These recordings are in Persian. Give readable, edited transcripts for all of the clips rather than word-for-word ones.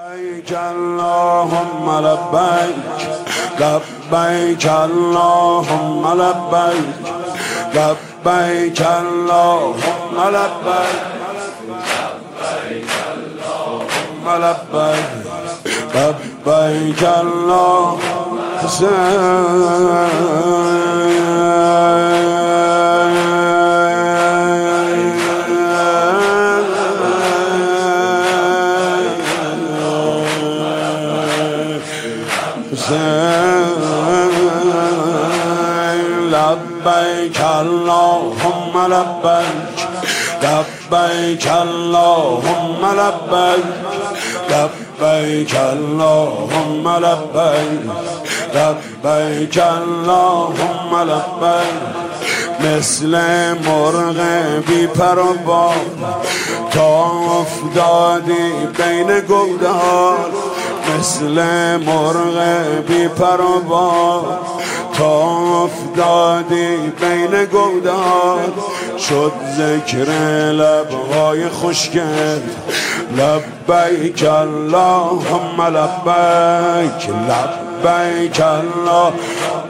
لبیک اللهم لبیک لبیک اللهم لبیک لبیک اللهم لبیک لبیک لبیک اللهم لبیک اللهم لبیک لبیک اللهم لبیک لبیک اللهم لبیک لبیک اللهم لبیک مثل مرغ بی پر و بال تا افتادی بین گودال مثل مرغ بی پر و بال تا افتادی بین گودال شد ذکر لبهای خشکت لبیک اللهم لبیک لبیک اللهم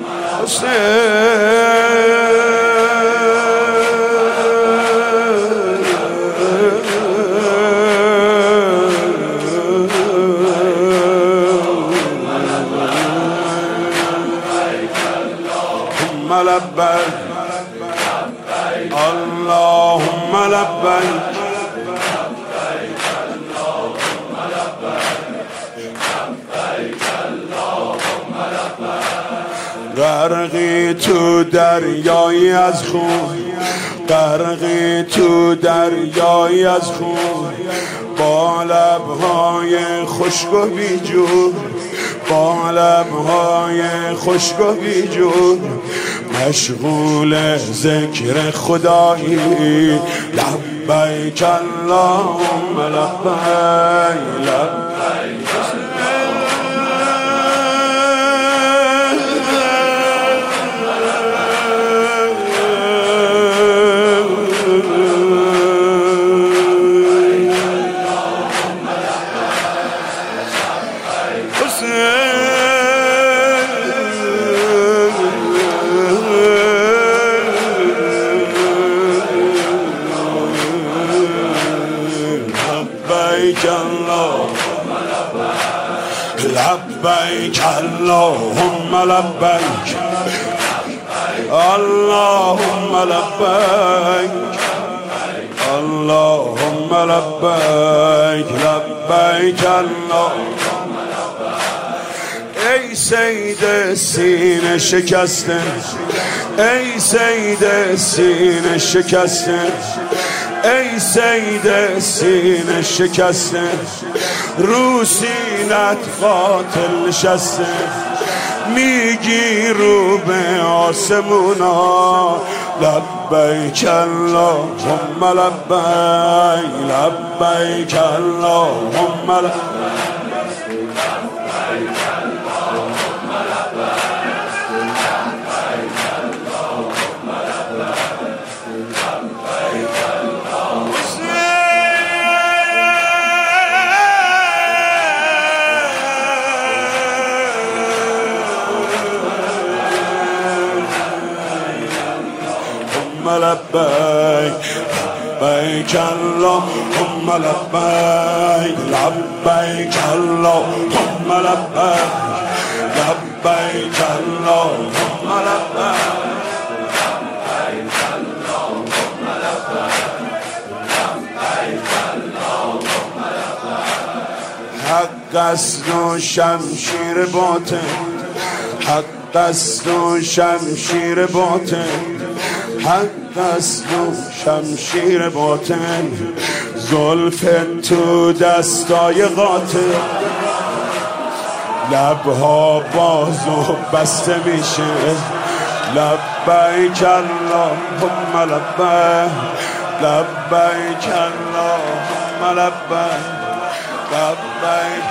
لبیک اللهم لبیک غرقی تو دریایی از خون غرقی تو دریایی از خون با لبهای خشک و بیجون با لبهای خشک و بیجون مشغول ذکر خدایی لبیک اللهم لبیک لبیک لبیک اللهم لبیک اللهم لبیک اللهم لبیک لبیک اللهم ای سید سینه شکسته ای سید سینه شکسته ای سید سینه شکسته رو سینت قاتل نشسته میگی رو به آسمونا لبیک اللهم لبیک لبیک اللهم لبیک لبیک اللهم لبیک لبیک اللهم لبیک لبیک اللهم لبیک حق است و شمشیر باطل حق است و شمشیر باطل حق است و شمشیر باطل زلف تو دستای قاتل لبها باز و بسته میشه لبیک اللهم لبیک لبیک اللهم لبیک لبیک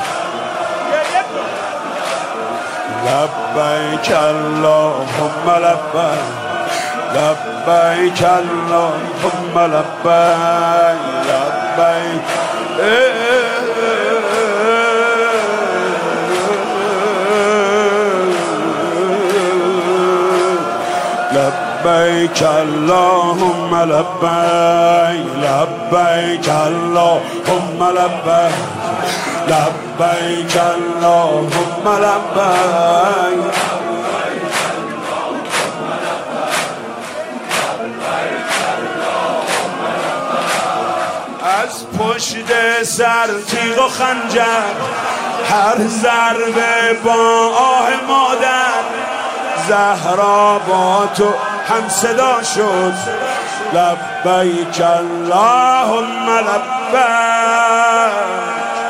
لبیک اللهم لبیک لبیک اللهم لبیک لبیک لبیک اللهم لبیک لبیک اللهم لبیک لبیک اللهم لبیک از پشت سر تیغ و خنجر هر ضربه با آه مادر زهرا با تو هم صدا شد لبیک اللهم لبیک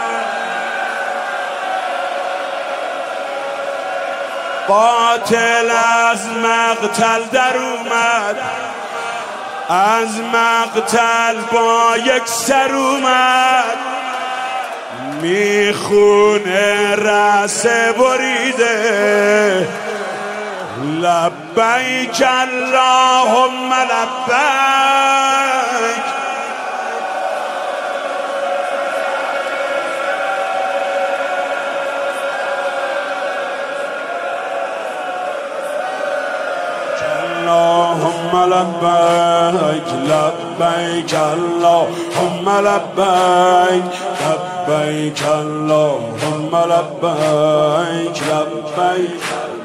قاتل از مقتل در اومد از مقتل با یک سر اومد میخونه رأس بریده لبیک اللهم لبیک اللهم لبیک لبیک اللهم لبیک لبیک اللهم لبیک لبیک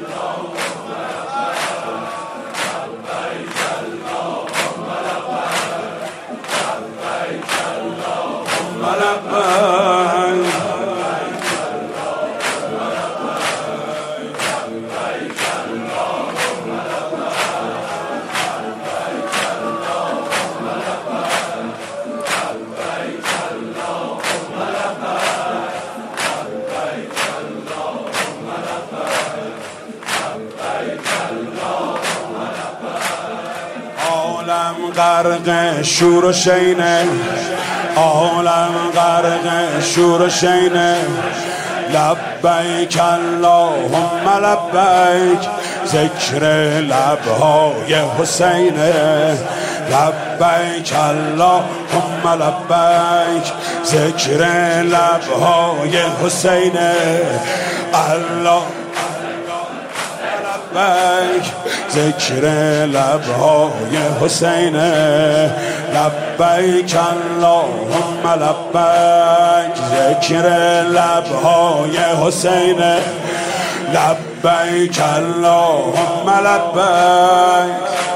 عالم غرق شور و شینه عالم غرق شور و شینه لبیک اللهم لبیک ذکر لبهای حسینه لبیک اللهم لبیک ذکر لبهای حسینه الله لبیک ذکر لبهای حسینه لبیک اللهم لبیک ذکر لبهای حسینه لبیک اللهم لبیک